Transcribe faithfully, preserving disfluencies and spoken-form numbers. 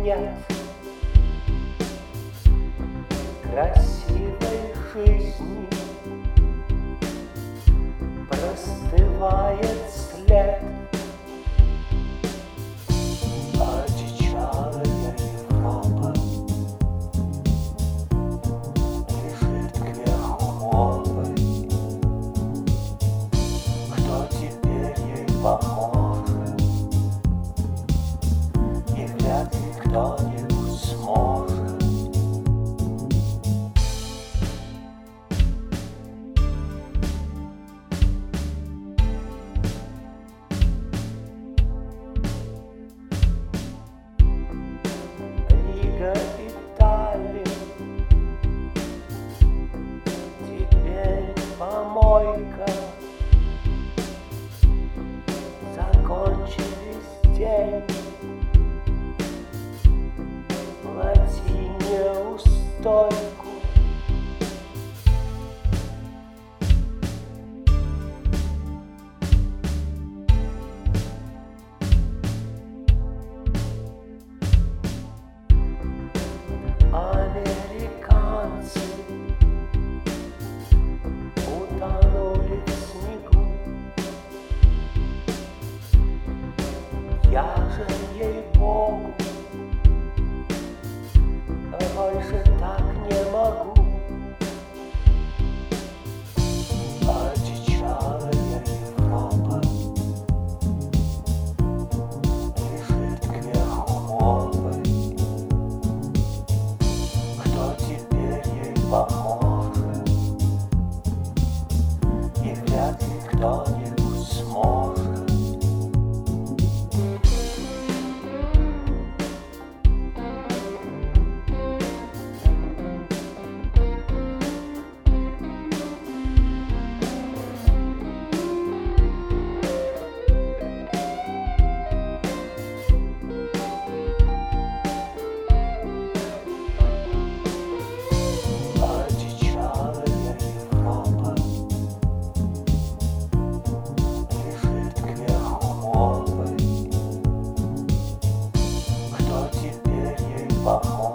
нет красивой жизни, простывает след одичалая Европа, лежит кверху мовой. Кто теперь ей поможет? И вряд ли кто-нибудь сможет. Рига и Таллин теперь помойка. Закончились деньги, плати неустойку. Американцы утонули в снегу. Я же, ей-богу, больше так не могу. Одичалая Европа лежит кверху мовой. Кто теперь ей поможет? И вряд ли кто-нибудь сможет. Бахмут.